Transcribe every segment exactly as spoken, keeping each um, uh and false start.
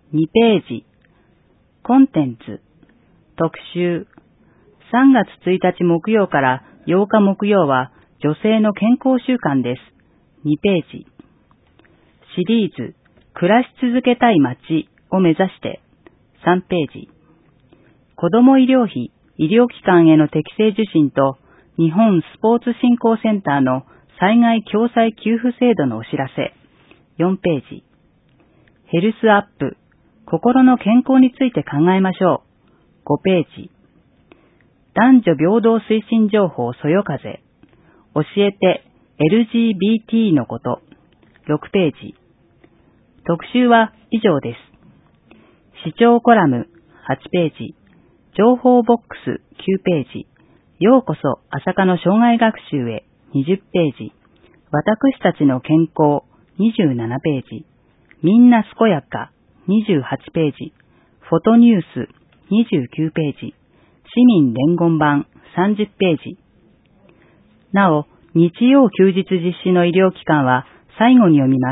にページ、コンテンツ、特集、さんがつついたち木曜からようか木曜は女性の健康習慣です。にページ、シリーズ、暮らし続けたい街を目指してさんページ、子ども医療費、医療機関への適正受診と日本スポーツ振興センターの災害共済給付制度のお知らせよんページ、ヘルスアップ、心の健康について考えましょうごページ、男女平等推進情報そよ風、教えて エルジービーティー のことろくページ、特集は以上です。視聴コラムはちページ、情報ボックスきゅうページ、ようこそ朝霞の障害学習へにじゅっページ、私たちの健康にじゅうななページ、みんな健やかにじゅうはちページ、フォトニュースにじゅうきゅうページ、市民伝言版さんじゅっページ。なお、日曜休日実施の医療機関は最後に読みます。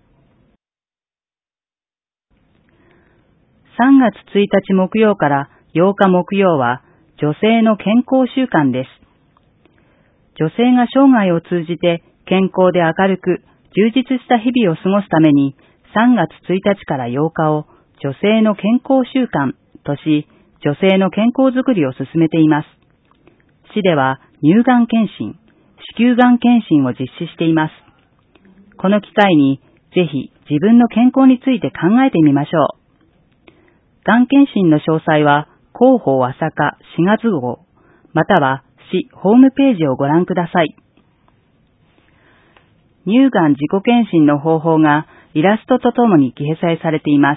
さんがつついたち木曜からようか木曜は女性の健康習慣です。女性が生涯を通じて健康で明るく充実した日々を過ごすためにさんがつついたちからようかを女性の健康習慣とし、女性の健康づくりを進めています。市では乳がん検診、子宮がん検診を実施しています。この機会にぜひ自分の健康について考えてみましょう。がん検診の詳細は広報朝霞しがつ号、または市ホームページをご覧ください。乳がん自己検診の方法がイラストとともに掲載されています。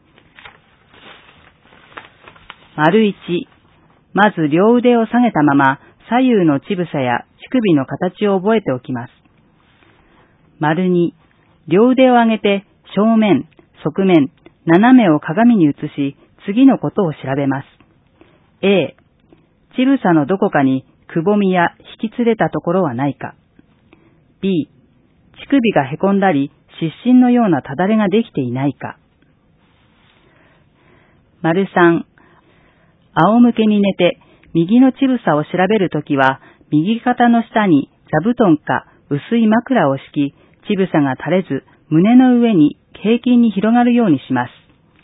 丸いち、まず両腕を下げたまま左右の乳房や乳首の形を覚えておきます。丸に、両腕を上げて正面、側面、斜めを鏡に映し、次のことを調べます。A、乳房のどこかにくぼみや引きつれたところはないか。B、乳首がへこんだり、湿疹のようなただれができていないか。丸さん、仰向けに寝て右の乳房を調べるときは、右肩の下に座布団か薄い枕を敷き、乳房が垂れず胸の上に平均に広がるようにします。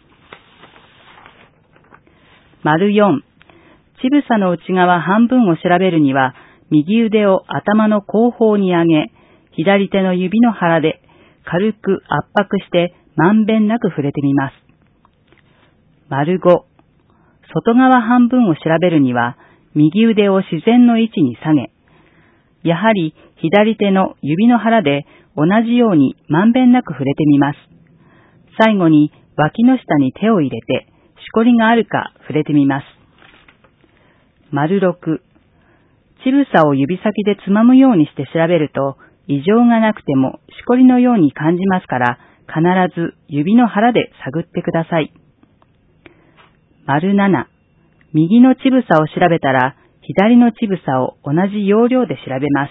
丸よん、乳房の内側半分を調べるには、右腕を頭の後方に上げ、左手の指の腹で軽く圧迫してまんべんなく触れてみます。丸ご、外側半分を調べるには、右腕を自然の位置に下げ、やはり左手の指の腹で同じようにまんべんなく触れてみます。最後に脇の下に手を入れて、しこりがあるか触れてみます。丸ろく、乳房を指先でつまむようにして調べると、異常がなくてもしこりのように感じますから、必ず指の腹で探ってください。丸なな、右の乳房を調べたら、左の乳房を同じ要領で調べます。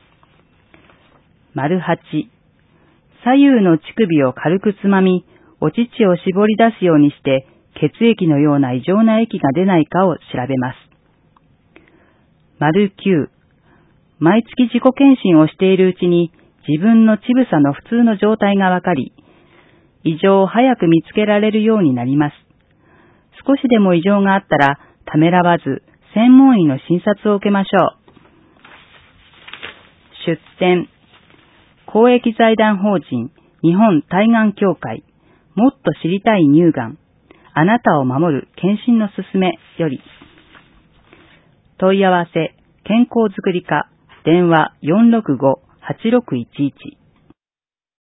丸はち、左右の乳首を軽くつまみ、お乳を絞り出すようにして、血液のような異常な液が出ないかを調べます。丸きゅう、毎月自己検診をしているうちに、自分の乳房の普通の状態がわかり、異常を早く見つけられるようになります。少しでも異常があったら、ためらわず、専門医の診察を受けましょう。出典、公益財団法人日本対がん協会、もっと知りたい乳がん、あなたを守る検診のすすめより。問い合わせ、健康づくり課、電話 よんろくご はちろくいちいち